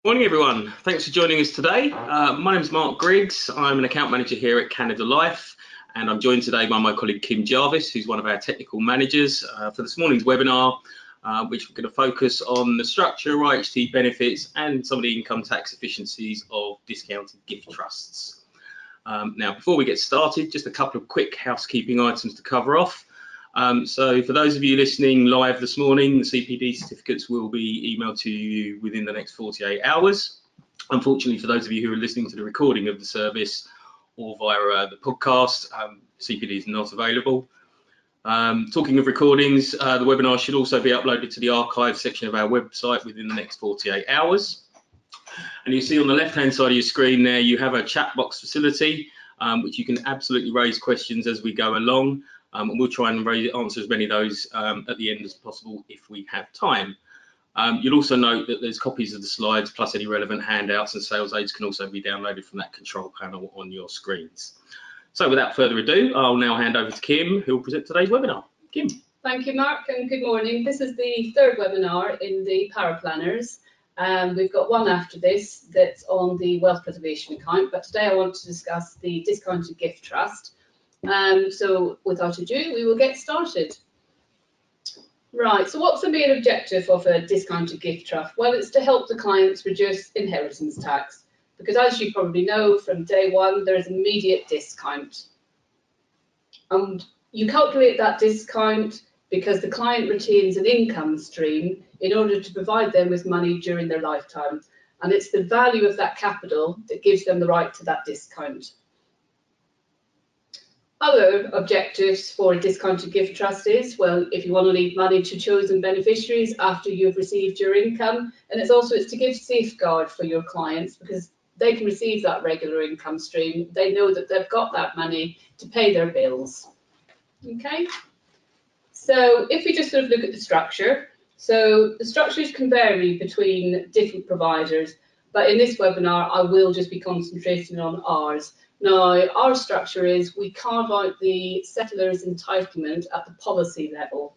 Morning everyone, thanks for joining us today. My name is Mark Griggs, I'm an account manager here at Canada Life and I'm joined today by my colleague Kim Jarvis, who's one of our technical managers for this morning's webinar, which we're going to focus on the structure, IHT benefits and some of the income tax efficiencies of discounted gift trusts. Now before we get started, just a couple of quick housekeeping items to cover off. So for those of you listening live this morning, the CPD certificates will be emailed to you within the next 48 hours. Unfortunately, for those of you who are listening to the recording of the service or via the podcast, CPD is not available. Talking of recordings, the webinar should also be uploaded to the archive section of our website within the next 48 hours. And you see on the left-hand side of your screen there, you have a chat box facility, which you can absolutely raise questions as we go along. And we'll try and answer as many of those at the end as possible if we have time. You'll also note that there's copies of the slides plus any relevant handouts and sales aids can also be downloaded from that control panel on your screens. So without further ado, I'll now hand over to Kim, who will present today's webinar. Kim. Thank you, Mark, and good morning. This is the third webinar in the Power Planners. We've got one after this that's on the wealth preservation account, but today I want to discuss the discounted gift trust. So without ado, we will get started. Right, so what's the main objective of a discounted gift trust? Well, it's to help the clients reduce inheritance tax, because as you probably know, from day one, there's immediate discount. And you calculate that discount because the client retains an income stream in order to provide them with money during their lifetime. And it's the value of that capital that gives them the right to that discount. Other objectives for a discounted gift trust is, well, if you want to leave money to chosen beneficiaries after you've received your income, and it's to give safeguard for your clients because they can receive that regular income stream. They know that they've got that money to pay their bills. Okay, so if we just sort of look at the structure, so the structures can vary between different providers, but in this webinar, I will just be concentrating on ours. Now, our structure is we carve out the settler's entitlement at the policy level.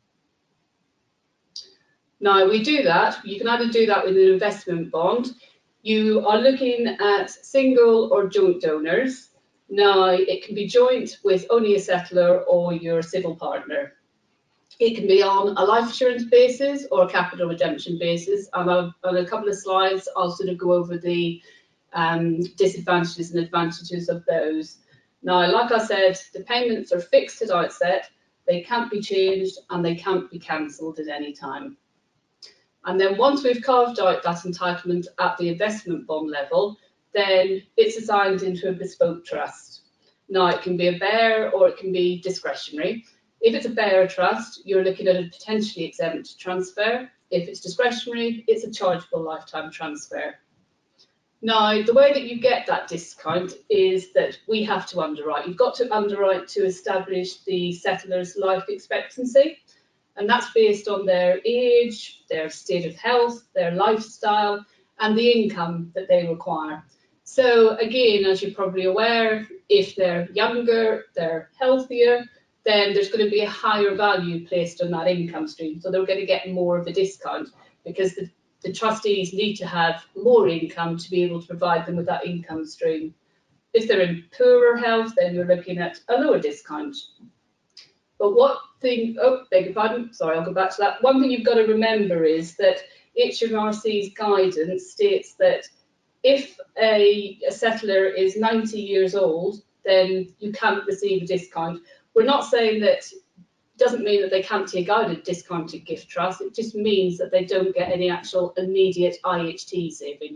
Now, we do that. You can either do that with an investment bond. You are looking at single or joint donors. Now, it can be joint with only a settler or your civil partner. It can be on a life assurance basis or a capital redemption basis. And on a couple of slides, I'll sort of go over the disadvantages and advantages of those. Now, like I said, the payments are fixed at outset, they can't be changed and they can't be cancelled at any time. And then once we've carved out that entitlement at the investment bond level, then it's assigned into a bespoke trust. Now, it can be a bearer or it can be discretionary. If it's a bearer trust, you're looking at a potentially exempt transfer. If it's discretionary, it's a chargeable lifetime transfer. Now, the way that you get that discount is that we have to underwrite. You've got to underwrite to establish the settler's life expectancy, and that's based on their age, their state of health, their lifestyle, and the income that they require. So again, as you're probably aware, if they're younger, they're healthier, then there's going to be a higher value placed on that income stream. So they're going to get more of a discount because the trustees need to have more income to be able to provide them with that income stream. If they're in poorer health, then you're looking at a lower discount. But beg your pardon, sorry, I'll go back to that. One thing you've got to remember is that HMRC's guidance states that if a settler is 90 years old, then you can't receive a discount. We're not saying that doesn't mean that they can't take out a discounted gift trust. It just means that they don't get any actual immediate IHT saving.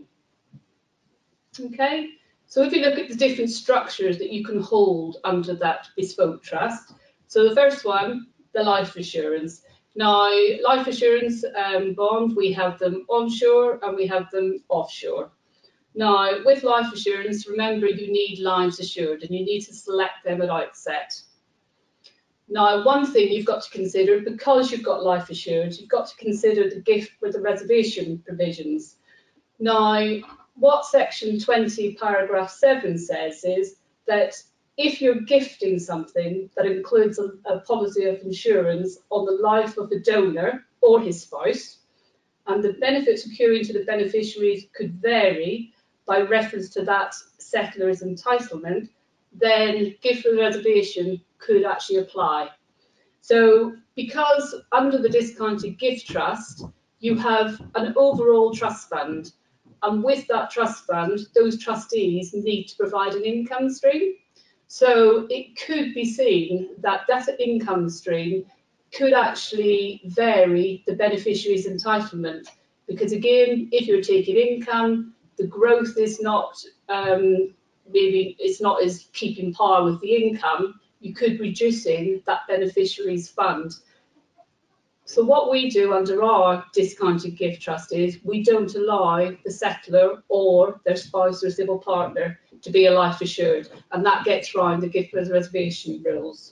Okay, so if you look at the different structures that you can hold under that bespoke trust, so the first one, the life assurance. Now, life assurance bond, we have them onshore and we have them offshore. Now, with life assurance, remember you need lives assured and you need to select them at outset. Now, one thing you've got to consider, because you've got life assured, you've got to consider the gift with the reservation provisions. Now, what section 20 paragraph 7 says is that if you're gifting something that includes a policy of insurance on the life of the donor or his spouse, and the benefits accruing to the beneficiaries could vary by reference to that settler's entitlement, then gift with reservation could actually apply. So because under the discounted gift trust, you have an overall trust fund, and with that trust fund, those trustees need to provide an income stream. So it could be seen that that income stream could actually vary the beneficiary's entitlement, because again, if you're taking income, the growth is not maybe it's not as keeping par with the income. You could be reducing that beneficiary's fund. So what we do under our discounted gift trust is we don't allow the settler or their spouse or civil partner to be a life assured, and that gets round the gift with reservation rules.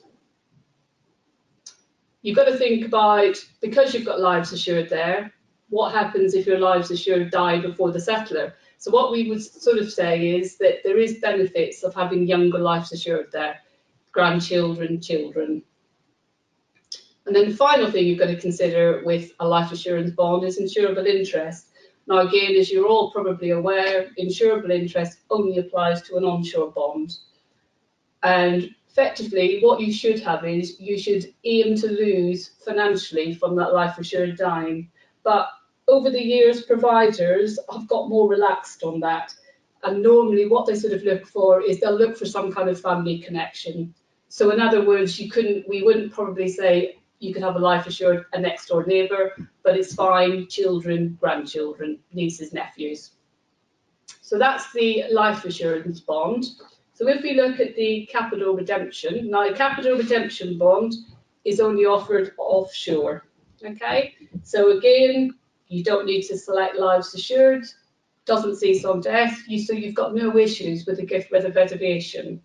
You've got to think about, because you've got lives assured there, what happens if your lives assured die before the settler? So what we would sort of say is that there is benefits of having younger lives assured there, grandchildren, children. And then the final thing you've got to consider with a life assurance bond is insurable interest. Now again, as you're all probably aware, insurable interest only applies to an onshore bond. And effectively, what you should have is you should aim to lose financially from that life assured dying. But over the years, providers have got more relaxed on that. And normally what they sort of look for is they'll look for some kind of family connection. So in other words, we wouldn't probably say you could have a life assured a next door neighbour, but it's fine, children, grandchildren, nieces, nephews. So that's the life assurance bond. So if we look at the capital redemption, now a capital redemption bond is only offered offshore. Okay, so again, you don't need to select lives assured, doesn't cease on death, so you've got no issues with the gift with a reservation.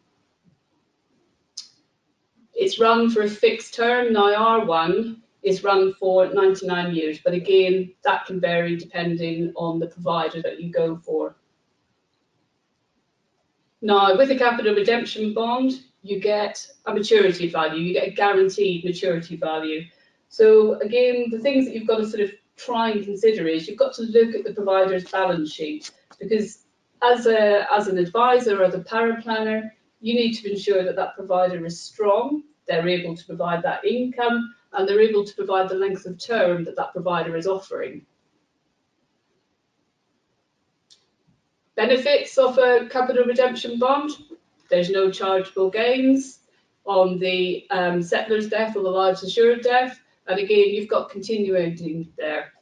It's run for a fixed term. Now our one is run for 99 years, but again, that can vary depending on the provider that you go for. Now, with a capital redemption bond, you get a maturity value, you get a guaranteed maturity value. So again, the things that you've got to sort of try and consider is you've got to look at the provider's balance sheet, because as an advisor or as a paraplanner, you need to ensure that that provider is strong, they're able to provide that income, and they're able to provide the length of term that that provider is offering. Benefits of a capital redemption bond: there's no chargeable gains on the settler's death or the lives assured death, and again, you've got continuing there.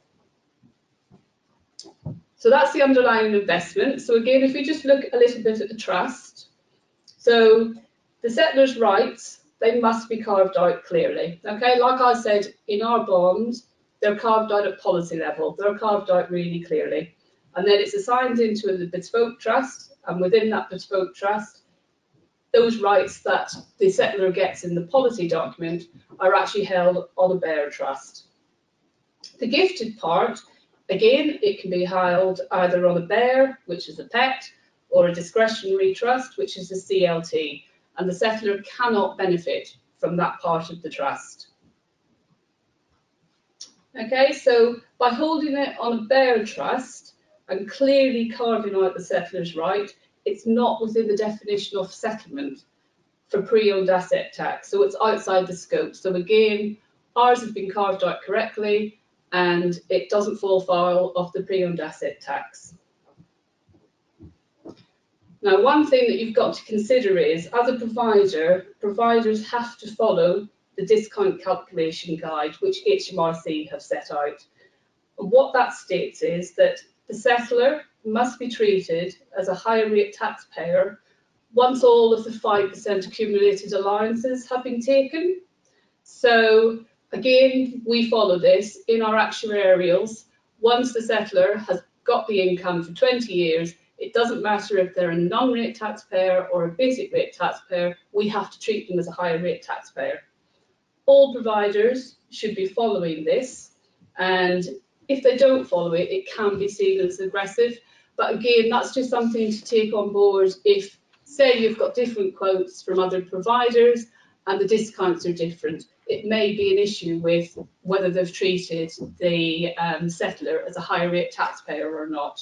So that's the underlying investment. So again, if we just look a little bit at the trust, so the settler's rights, they must be carved out clearly. Okay, like I said, in our bonds, they're carved out at policy level. They're carved out really clearly. And then it's assigned into a bespoke trust, and within that bespoke trust, those rights that the settler gets in the policy document are actually held on a bearer trust. The gifted part, again, it can be held either on a bear, which is a pet, or a discretionary trust, which is a CLT, and the settler cannot benefit from that part of the trust. Okay, so by holding it on a bearer trust and clearly carving out the settler's right, it's not within the definition of settlement for pre-owned asset tax, so it's outside the scope. So again, ours has been carved out correctly and it doesn't fall foul of the pre-owned asset tax. Now, one thing that you've got to consider is, as a provider, providers have to follow the discount calculation guide, which HMRC have set out. And what that states is that the settler must be treated as a higher rate taxpayer once all of the 5% accumulated allowances have been taken. So again, we follow this in our actuarials. Once the settler has got the income for 20 years, it doesn't matter if they're a non-rate taxpayer or a basic rate taxpayer, we have to treat them as a higher rate taxpayer. All providers should be following this, and if they don't follow it, it can be seen as aggressive. But again, that's just something to take on board if, say, you've got different quotes from other providers and the discounts are different. It may be an issue with whether they've treated the settler as a higher rate taxpayer or not.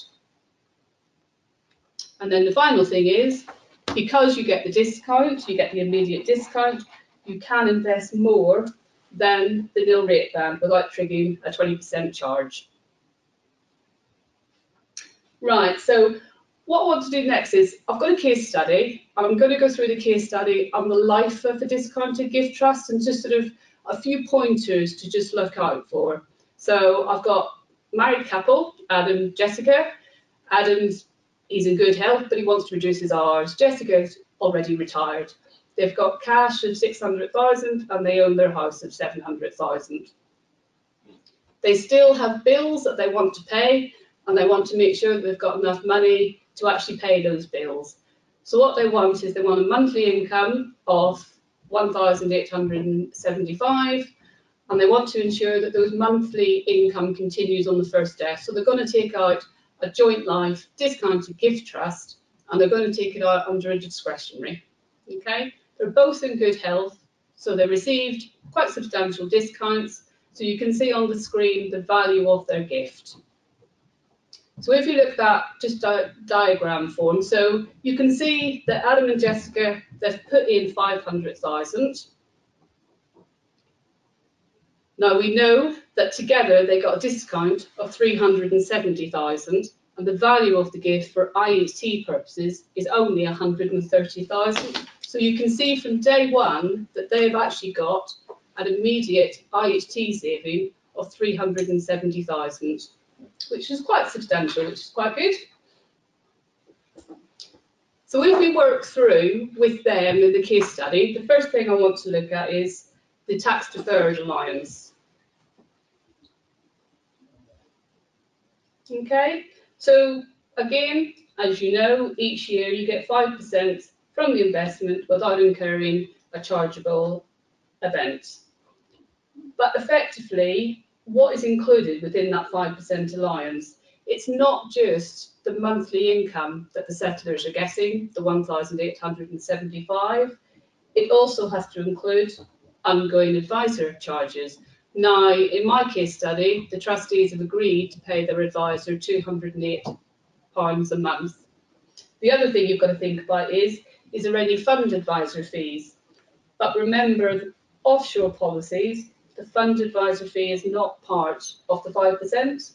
And then the final thing is, because you get the discount, you get the immediate discount, you can invest more than the nil rate band without triggering a 20% charge. Right, so what I want to do next is, I've got a case study. I'm going to go through the case study on the life of a discounted gift trust and just sort of a few pointers to just look out for. So I've got married couple, Adam, Jessica. Adam's, he's in good health, but he wants to reduce his hours. Jessica's already retired. They've got cash of 600,000 and they own their house of 700,000. They still have bills that they want to pay, and they want to make sure that they've got enough money to actually pay those bills. So what they want is they want a monthly income of 1,875, and they want to ensure that those monthly income continues on the first death. So they're going to take out a joint life discounted gift trust, and they're going to take it out under a discretionary. Okay, they're both in good health, so they received quite substantial discounts. So you can see on the screen the value of their gift. So if you look at that just diagram form, so you can see that Adam and Jessica, they've put in 500,000. Now we know that together they got a discount of 370,000, and the value of the gift for IHT purposes is only 130,000. So you can see from day one that they've actually got an immediate IHT saving of 370,000. Which is quite substantial, which is quite good. So if we work through with them in the case study, the first thing I want to look at is the tax deferred allowance. Okay, so again, as you know, each year you get 5% from the investment without incurring a chargeable event. But effectively, what is included within that 5% allowance? It's not just the monthly income that the settlers are getting, the 1,875. It also has to include ongoing advisor charges. Now, in my case study, the trustees have agreed to pay their advisor £208 a month. The other thing you've got to think about is there any fund advisor fees? But remember, offshore policies, the fund advisor fee is not part of the 5%.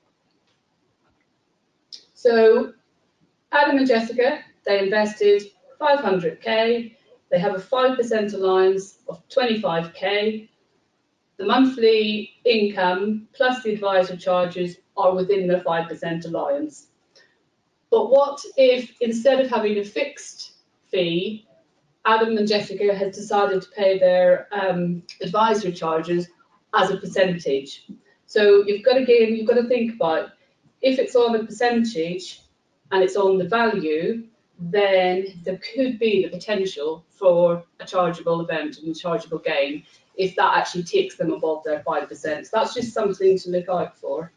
So Adam and Jessica, they invested 500k. They have a 5% allowance of 25k. The monthly income plus the advisor charges are within the 5% allowance. But what if instead of having a fixed fee, Adam and Jessica has decided to pay their advisory charges as a percentage? So you've got to think about, if it's on a percentage and it's on the value, then there could be the potential for a chargeable event and a chargeable gain if that actually takes them above their 5%. So that's just something to look out for.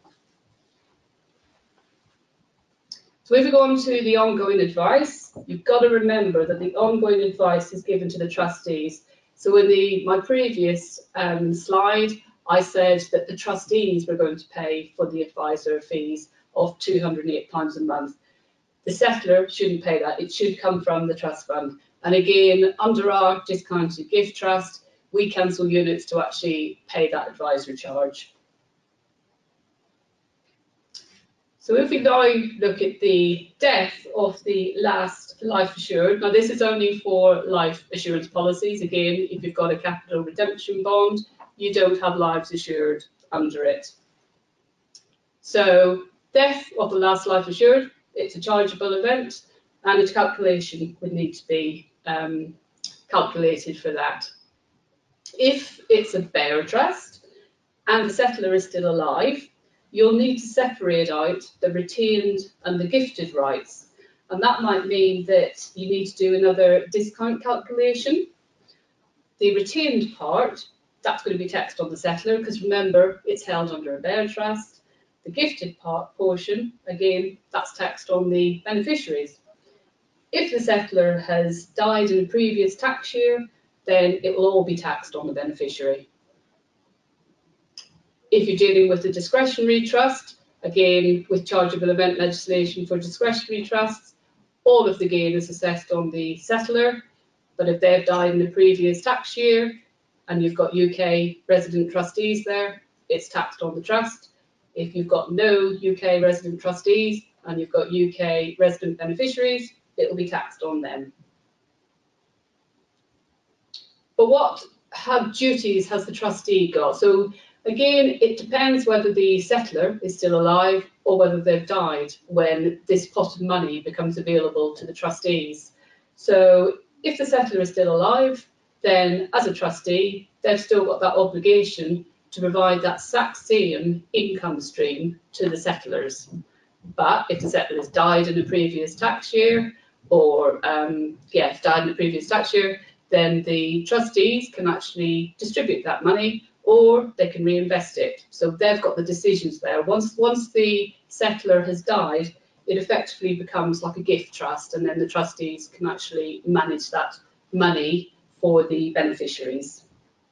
So if we go on to the ongoing advice, you've got to remember that the ongoing advice is given to the trustees. So in my previous slide, I said that the trustees were going to pay for the advisor fees of £208 a month. The settler shouldn't pay that. It should come from the trust fund. And again, under our discounted gift trust, we cancel units to actually pay that advisory charge. So if we now look at the death of the last life assured, now this is only for life assurance policies. Again, if you've got a capital redemption bond, you don't have lives assured under it. So death of the last life assured, it's a chargeable event, and a calculation would need to be calculated for that. If it's a bearer trust and the settler is still alive, you'll need to separate out the retained and the gifted rights. And that might mean that you need to do another discount calculation. The retained part, that's going to be taxed on the settler, because remember, it's held under a bearer trust. The gifted portion, again, that's taxed on the beneficiaries. If the settler has died in a previous tax year, then it will all be taxed on the beneficiary. If you're dealing with a discretionary trust, again, with chargeable event legislation for discretionary trusts, all of the gain is assessed on the settlor, but if they've died in the previous tax year and you've got UK resident trustees there, it's taxed on the trust. If you've got no UK resident trustees and you've got UK resident beneficiaries, it will be taxed on them. But what duties has the trustee got? So again, it depends whether the settlor is still alive or whether they've died when this pot of money becomes available to the trustees. So if the settlor is still alive, then as a trustee, they've still got that obligation to provide that same income stream to the settlors. But if the settlor has died in the previous tax year, or died in the previous tax year, then the trustees can actually distribute that money, or they can reinvest it. So they've got the decisions there. Once the settlor has died, it effectively becomes like a gift trust, and then the trustees can actually manage that money for the beneficiaries.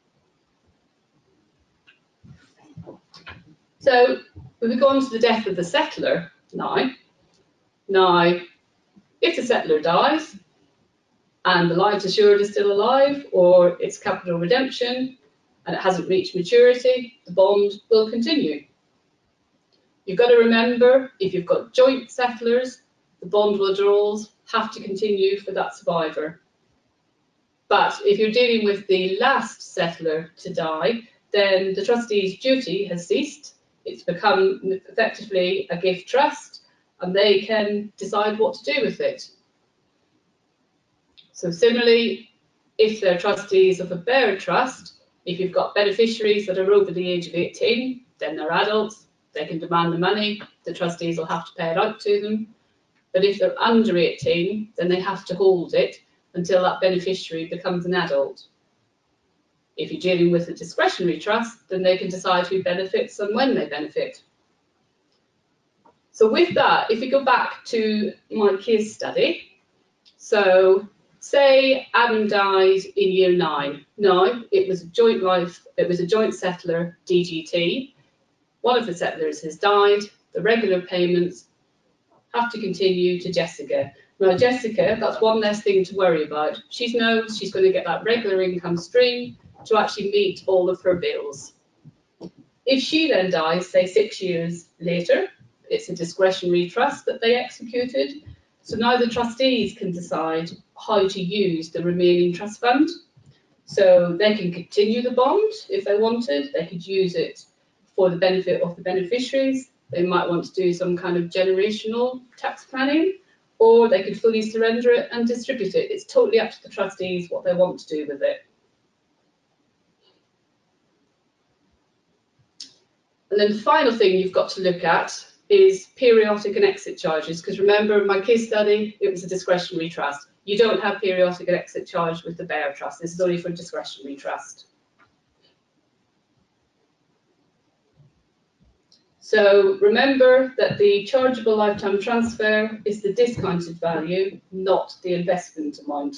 So we go on to the death of the settlor now. Now, if the settlor dies and the lives assured is still alive, or it's capital redemption and it hasn't reached maturity, the bond will continue. You've got to remember, if you've got joint settlors, the bond withdrawals have to continue for that survivor. But if you're dealing with the last settlor to die, then the trustee's duty has ceased. It's become effectively a gift trust, and they can decide what to do with it. So similarly, if they're trustees of a bearer trust, if you've got beneficiaries that are over the age of 18, then they're adults, they can demand the money, the trustees will have to pay it out to them. But if they're under 18, then they have to hold it until that beneficiary becomes an adult. If you're dealing with a discretionary trust, then they can decide who benefits and when they benefit. So with that, if we go back to my case study, so say Adam died in year 9. Now, it was a joint settlor DGT. One of the settlors has died. The regular payments have to continue to Jessica. Now, Jessica, that's one less thing to worry about. She knows she's going to get that regular income stream to actually meet all of her bills. If she then dies, say 6 years later, it's a discretionary trust that they executed. So now the trustees can decide how to use the remaining trust fund. So they can continue the bond if they wanted. They could use it for the benefit of the beneficiaries. They might want to do some kind of generational tax planning, or they could fully surrender it and distribute it. It's totally up to the trustees what they want to do with it. And then the final thing you've got to look at is periodic and exit charges, because remember, in my case study, it was a discretionary trust. You don't have periodic and exit charge with the bearer trust. This is only for a discretionary trust. So remember that the chargeable lifetime transfer is the discounted value, not the investment amount.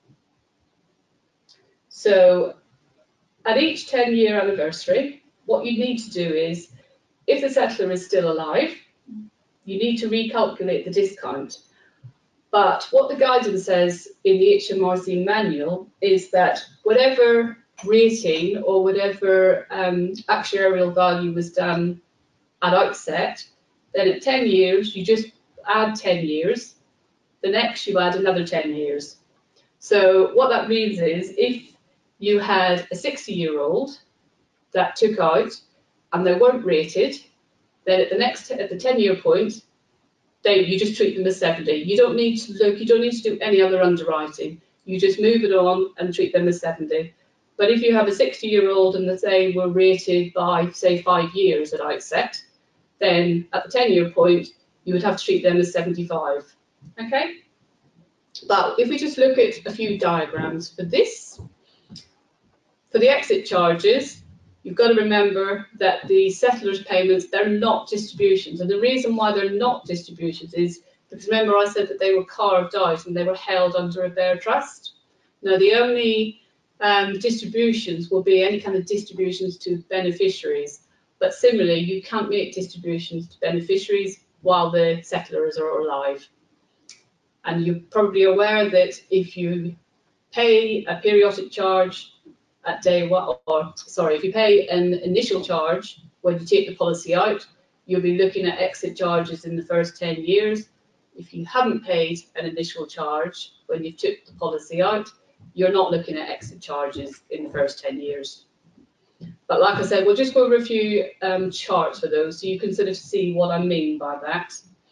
So at each 10-year anniversary, what you need to do is, if the settlor is still alive, you need to recalculate the discount. But what the guidance says in the HMRC manual is that whatever rating or whatever actuarial value was done at outset, then at 10 years, you just add 10 years. The next, you add another 10 years. So what that means is, if you had a 60-year-old that took out and they weren't rated, then at the 10-year point, you just treat them as 70. You don't need to look, you don't need to do any other underwriting. You just move it on and treat them as 70. But if you have a 60-year-old and they were rated by, say, 5 years at outset, then at the 10-year point, you would have to treat them as 75. Okay? But if we just look at a few diagrams for this, for the exit charges, you've got to remember that the settlor's payments, they're not distributions. And the reason why they're not distributions is because, remember, I said that they were carved out and they were held under a bearer trust. Now, the only distributions will be any kind of distributions to beneficiaries. But similarly, you can't make distributions to beneficiaries while the settlers are alive. And you're probably aware that if you pay a periodic charge at day one, or sorry, if you pay an initial charge when you take the policy out, you'll be looking at exit charges in the first 10 years. If you haven't paid an initial charge when you took the policy out, you're not looking at exit charges in the first 10 years. But like I said, we'll just go over a few charts for those so you can sort of see what I mean by that.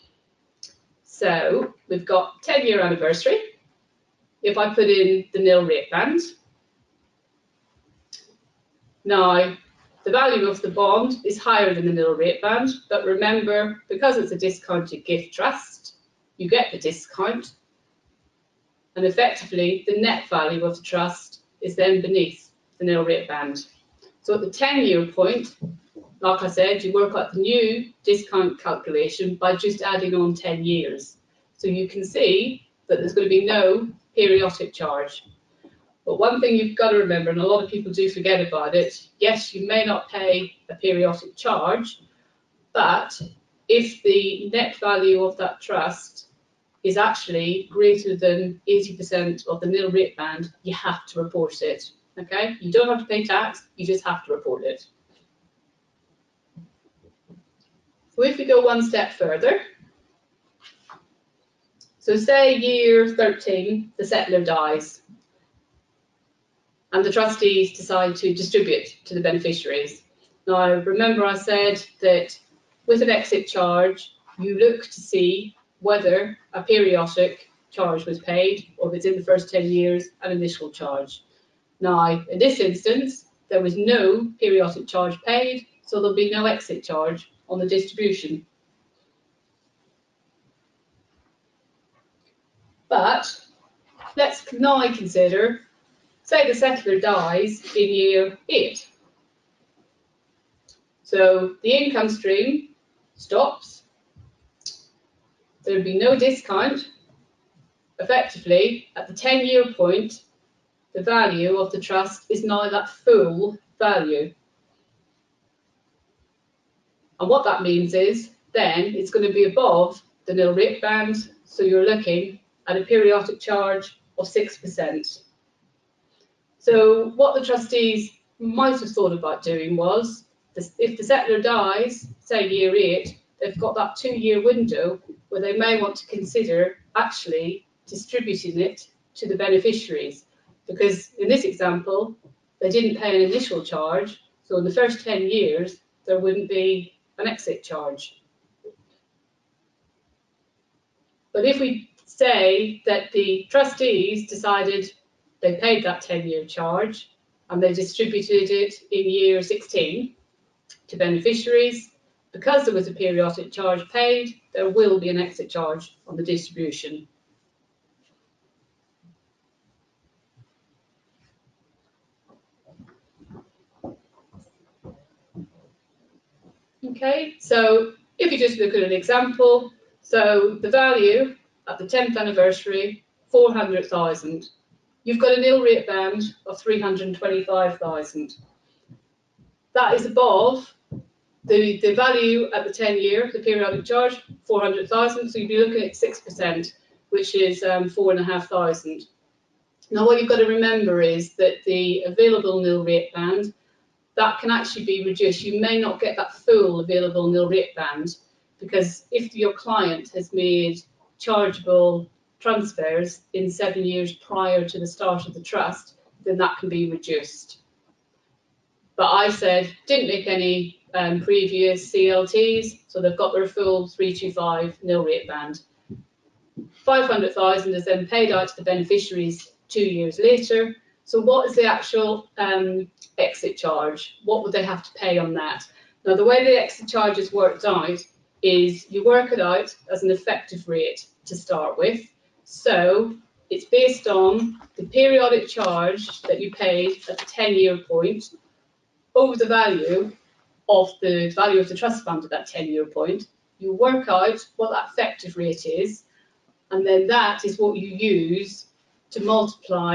So we've got 10-year anniversary. If I put in the nil rate band, now the value of the bond is higher than the nil rate band, but remember, because it's a discounted gift trust, you get the discount, and effectively the net value of the trust is then beneath the nil rate band. So at the 10-year point, like I said, you work out the new discount calculation by just adding on 10 years. So you can see that there's going to be no periodic charge. But one thing you've got to remember, and a lot of people do forget about it, yes, you may not pay a periodic charge, but if the net value of that trust is actually greater than 80% of the nil rate band, you have to report it. Okay, you don't have to pay tax, you just have to report it. So if we go one step further, so say year 13, the settler dies, and the trustees decide to distribute to the beneficiaries. Now, remember I said that with an exit charge, you look to see whether a periodic charge was paid, or if it's in the first 10 years, an initial charge. Now, in this instance, there was no periodic charge paid, so there'll be no exit charge on the distribution. But let's now consider, say the settler dies in year 8. So the income stream stops, there'll be no discount. Effectively, at the 10-year point, the value of the trust is now that full value. And what that means is then it's going to be above the nil rate band, so you're looking at a periodic charge of 6%. So what the trustees might have thought about doing was, if the settler dies, say year 8, they've got that 2-year window where they may want to consider actually distributing it to the beneficiaries. Because in this example, they didn't pay an initial charge, so in the first 10 years, there wouldn't be an exit charge. But if we say that the trustees decided they paid that 10-year charge and they distributed it in year 16 to beneficiaries, because there was a periodic charge paid, there will be an exit charge on the distribution. Okay, so if you just look at an example, so the value at the 10th anniversary, 400,000. You've got a nil rate band of 325,000. That is above the value at the 10-year, the periodic charge, 400,000. So you'd be looking at 6%, which is 4,500. Now, what you've got to remember is that the available nil rate band, that can actually be reduced. You may not get that full available nil rate band, because if your client has made chargeable transfers in 7 years prior to the start of the trust, then that can be reduced. But I said, didn't make any previous CLTs, so they've got their full 325 nil rate band. 500,000 is then paid out to the beneficiaries 2 years later. So what is the actual exit charge? What would they have to pay on that? Now, the way the exit charge is worked out is you work it out as an effective rate to start with. So it's based on the periodic charge that you paid at the 10-year point over the value of the trust fund at that 10-year point. You work out what that effective rate is, and then that is what you use to multiply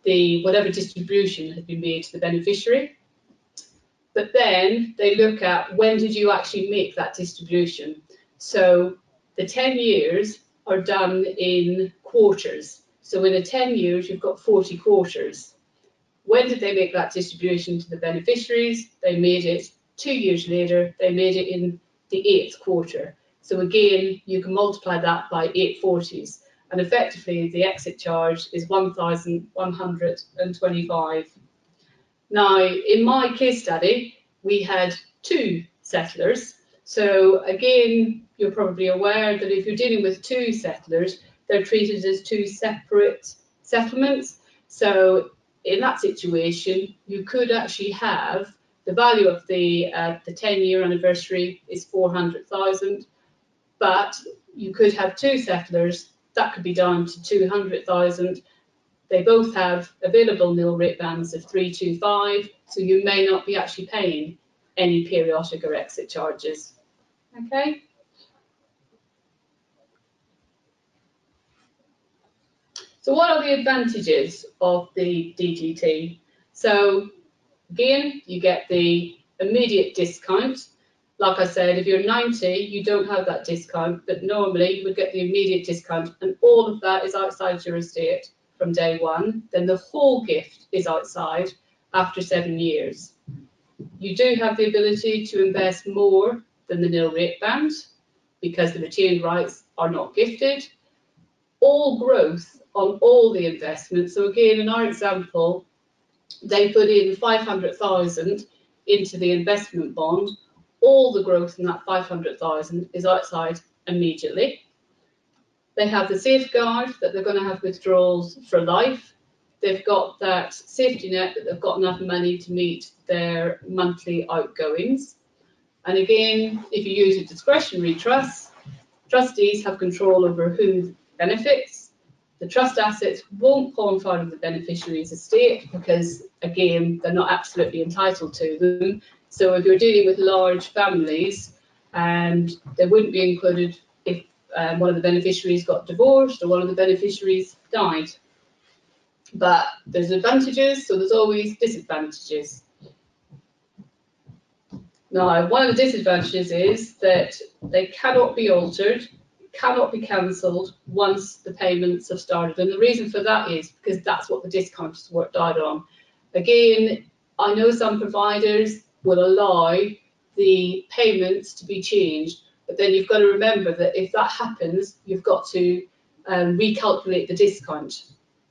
whatever distribution has been made to the beneficiary. But then they look at when did you actually make that distribution. So the 10 years are done in quarters. So in a 10 years, you've got 40 quarters. When did they make that distribution to the beneficiaries? They made it 2 years later. They made it in the 8th quarter. So again, you can multiply that by 840s. And effectively, the exit charge is 1,125. Now, in my case study, we had 2 settlers. So again, you're probably aware that if you're dealing with 2 settlers, they're treated as 2 separate settlements. So in that situation, you could actually have the value of the 10-year anniversary is 400,000, but you could have 2 settlers. That could be down to 200,000. They both have available nil rate bands of 325, so you may not be actually paying any periodic or exit charges. Okay. So what are the advantages of the DGT? So again, you get the immediate discount. Like I said, if you're 90, you don't have that discount, but normally you would get the immediate discount, and all of that is outside your estate from day one. Then the whole gift is outside after 7 years. You do have the ability to invest more than the nil rate band because the retained rights are not gifted. All growth on all the investments. So again, in our example, they put in 500,000 into the investment bond. All the growth in that 500,000 is outside immediately. They have the safeguard that they're going to have withdrawals for life. They've got that safety net that they've got enough money to meet their monthly outgoings. And again, if you use a discretionary trust, trustees have control over who benefits. The trust assets won't form part of the beneficiary's estate because, again, they're not absolutely entitled to them. So if you're dealing with large families, and they wouldn't be included if one of the beneficiaries got divorced or one of the beneficiaries died. But there's advantages, so there's always disadvantages. Now, one of the disadvantages is that they cannot be altered, cannot be cancelled once the payments have started. And the reason for that is because that's what the discount is worked out on. Again, I know some providers will allow the payments to be changed, but then you've got to remember that if that happens, you've got to recalculate the discount.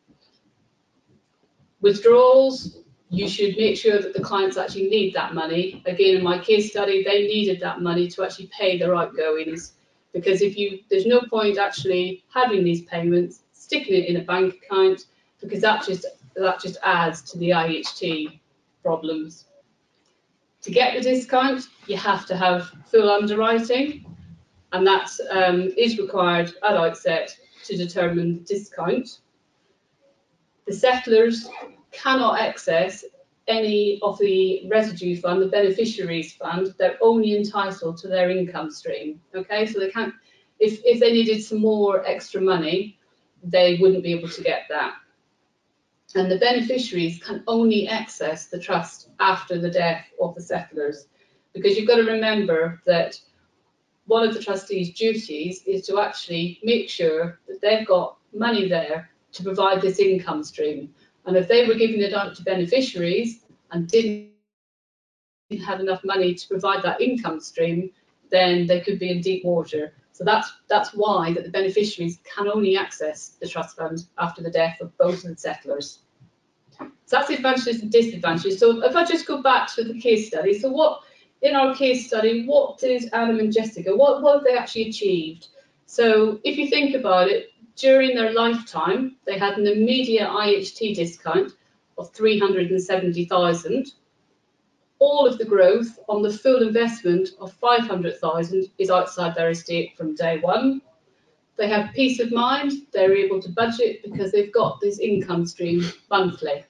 Withdrawals, you should make sure that the clients actually need that money. Again, in my case study, they needed that money to actually pay their outgoings, because there's no point actually having these payments, sticking it in a bank account, because that just adds to the IHT problems. To get the discount, you have to have full underwriting, and that is required at outset to determine the discount. The settlers cannot access any of the residue fund, the beneficiaries fund. They're only entitled to their income stream. Okay, so they can't. If they needed some more extra money, they wouldn't be able to get that. And the beneficiaries can only access the trust after the death of the settlers, because you've got to remember that one of the trustees' duties is to actually make sure that they've got money there to provide this income stream. And if they were giving it out to beneficiaries and didn't have enough money to provide that income stream, then they could be in deep water. So that's why that the beneficiaries can only access the trust fund after the death of both of the settlers. So that's the advantages and disadvantages. So if I just go back to the case study, so what in our case study, what did Adam and Jessica, what have they actually achieved? So if you think about it, during their lifetime, they had an immediate IHT discount of 370,000. All of the growth on the full investment of 500,000 is outside their estate from day one. They have peace of mind. They're able to budget because they've got this income stream monthly.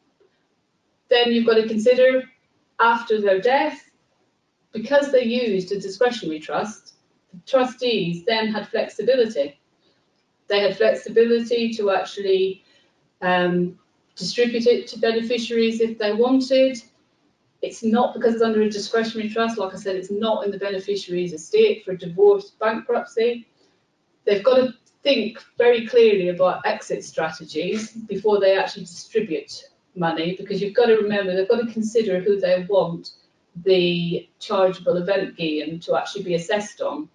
Then you've got to consider after their death, because they used a discretionary trust, the trustees then had flexibility. They had flexibility to actually distribute it to beneficiaries if they wanted. It's not, because it's under a discretionary trust, like I said, it's not in the beneficiary's estate for divorce, bankruptcy. They've got to think very clearly about exit strategies before they actually distribute money, because you've got to remember they've got to consider who they want the chargeable event gain to actually be assessed on.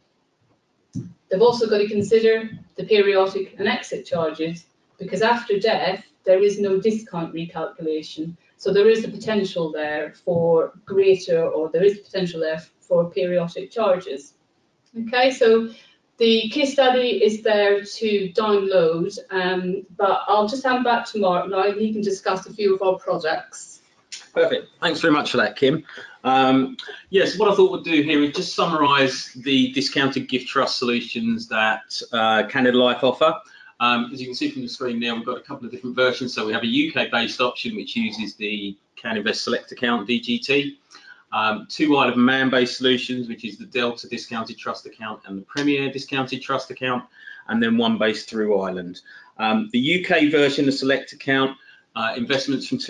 They've also got to consider the periodic and exit charges, because after death there is no discount recalculation. So there is the potential there for greater, or there is potential there for periodic charges. Okay, so the case study is there to download, but I'll just hand back to Mark now and he can discuss a few of our products. Perfect. Thanks very much for that, Kim. Yes, what I thought we'd do here is just summarise the discounted gift trust solutions that Canada Life offer. As you can see from the screen now, we've got a couple of different versions. So we have a UK-based option which uses the CanInvest Select Account, DGT. Two Isle of Man-based solutions, which is the Delta Discounted Trust Account and the Premier Discounted Trust Account, and then one based through Ireland. The UK version, the Select Account, investments from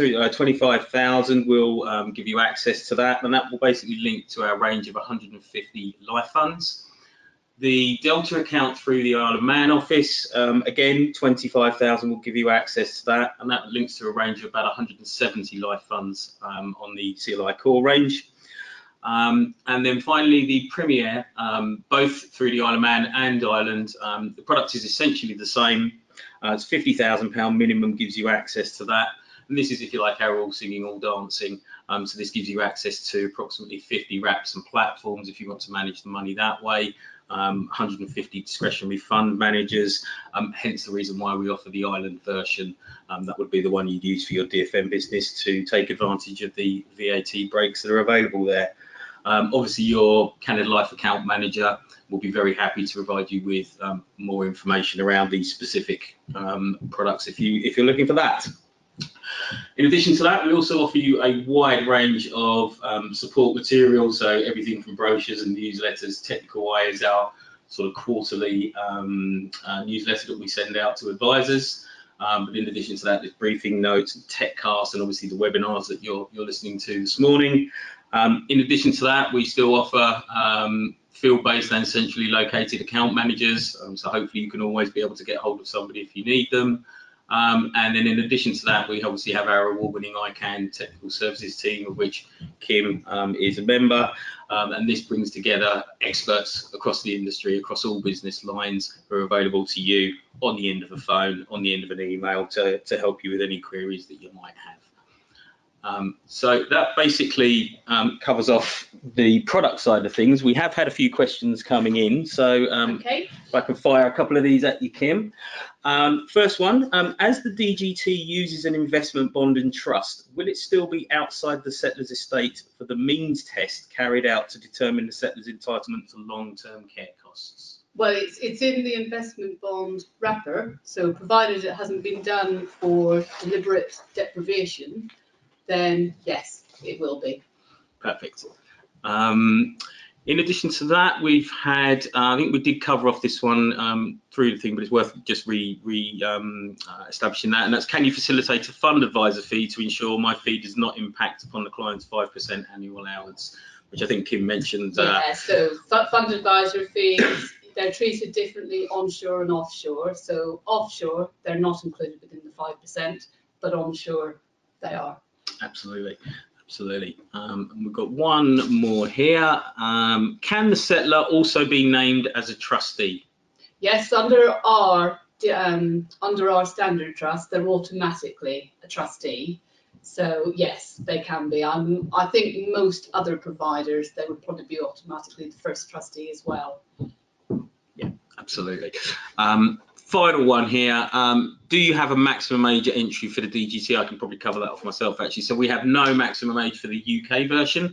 25,000 will give you access to that, and that will basically link to our range of 150 life funds. The Delta account through the Isle of Man office, again, 25,000 will give you access to that, and that links to a range of about 170 life funds on the CLI core range. And then finally, the Premier, both through the Isle of Man and Ireland, the product is essentially the same. It's £50,000 minimum, gives you access to that. And this is, if you like, our all singing, all dancing. So this gives you access to approximately 50 wraps and platforms if you want to manage the money that way. 150 discretionary fund managers, hence the reason why we offer the Ireland version. That would be the one you'd use for your DFM business to take advantage of the VAT breaks that are available there. Obviously, your Canada Life account manager will be very happy to provide you with more information around these specific products if you're looking for that. In addition to that, we also offer you a wide range of support materials, so everything from brochures and newsletters. Technical Eye is our sort of quarterly newsletter that we send out to advisors. But in addition to that, there's briefing notes, techcasts, and obviously the webinars that you're listening to this morning. In addition to that, we still offer field-based and centrally located account managers, so hopefully you can always be able to get hold of somebody if you need them. And then in addition to that, we obviously have our award-winning ICANN technical services team, of which Kim is a member, and this brings together experts across the industry, across all business lines, who are available to you on the end of a phone, on the end of an email, to help you with any queries that you might have. So that basically covers off the product side of things. We have had a few questions coming in, so okay. If I can fire a couple of these at you, Kim. First one, as the DGT uses an investment bond and trust, will it still be outside the settler's estate for the means test carried out to determine the settler's entitlement to long-term care costs? Well, it's in the investment bond wrapper, so provided it hasn't been done for deliberate deprivation, then yes, it will be. Perfect. In addition to that, we've had, I think we did cover off this one through the thing, but it's worth just establishing that, and that's, can you facilitate a fund advisor fee to ensure my fee does not impact upon the client's 5% annual allowance, which I think Kim mentioned. Yeah, so fund advisor fees, they're treated differently onshore and offshore. So offshore, they're not included within the 5%, but onshore, they are. Absolutely, absolutely. And we've got one more here. Can the settler also be named as a trustee? Yes, under our standard trust, they're automatically a trustee. So yes, they can be. I think most other providers, they would probably be automatically the first trustee as well. Yeah, absolutely. Final one here. Do you have a maximum age entry for the DGT? I can probably cover that off myself, actually. So we have no maximum age for the UK version.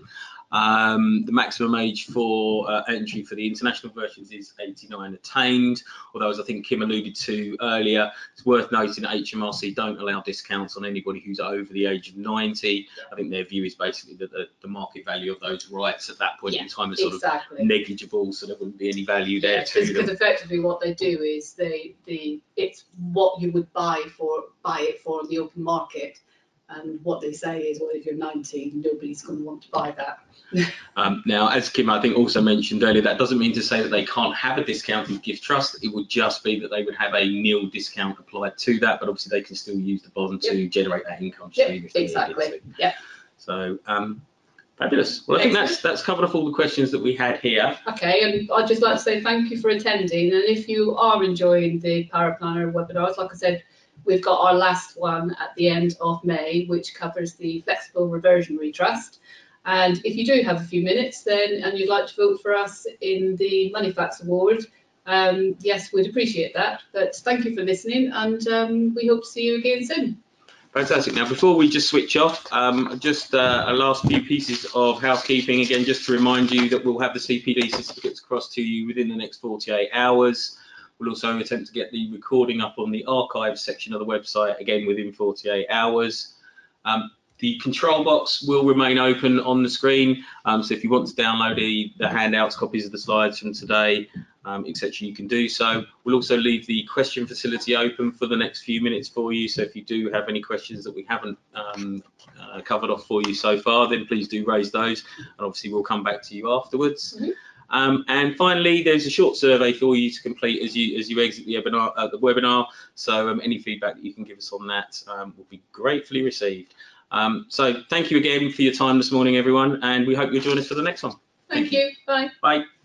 The maximum age for entry for the international versions is 89 attained, although as I think Kim alluded to earlier, it's worth noting that HMRC don't allow discounts on anybody who's over the age of 90. I think their view is basically that the market value of those rights at that point in time is sort of negligible, so there wouldn't be any value there to them. Because effectively what they do is it's what you would buy it for on the open market. And what they say is, well, if you're 90, nobody's going to want to buy that. Now, as Kim, I think, also mentioned earlier, that doesn't mean to say that they can't have a discounted gift trust. It would just be that they would have a nil discount applied to that, but obviously they can still use the bond to generate that income stream. If they exactly. Yeah. So, fabulous. Well, I think that's covered off all the questions that we had here. Okay, and I'd just like to say thank you for attending. And if you are enjoying the Paraplanner webinars, like I said, we've got our last one at the end of May, which covers the Flexible Reversionary Trust. And if you do have a few minutes then, and you'd like to vote for us in the Moneyflux Award, yes, we'd appreciate that. But thank you for listening, and we hope to see you again soon. Fantastic. Now, before we just switch off, just a last few pieces of housekeeping. Again, just to remind you that we'll have the CPD certificates across to you within the next 48 hours. We'll also attempt to get the recording up on the archives section of the website, again, within 48 hours. The control box will remain open on the screen, so if you want to download the handouts, copies of the slides from today, etc., you can do so. We'll also leave the question facility open for the next few minutes for you, so if you do have any questions that we haven't covered off for you so far, then please do raise those, and obviously we'll come back to you afterwards. And finally, there's a short survey for you to complete as you exit the webinar. So any feedback that you can give us on that will be gratefully received. So thank you again for your time this morning, everyone, and we hope you'll join us for the next one. Thank you. Bye. Bye.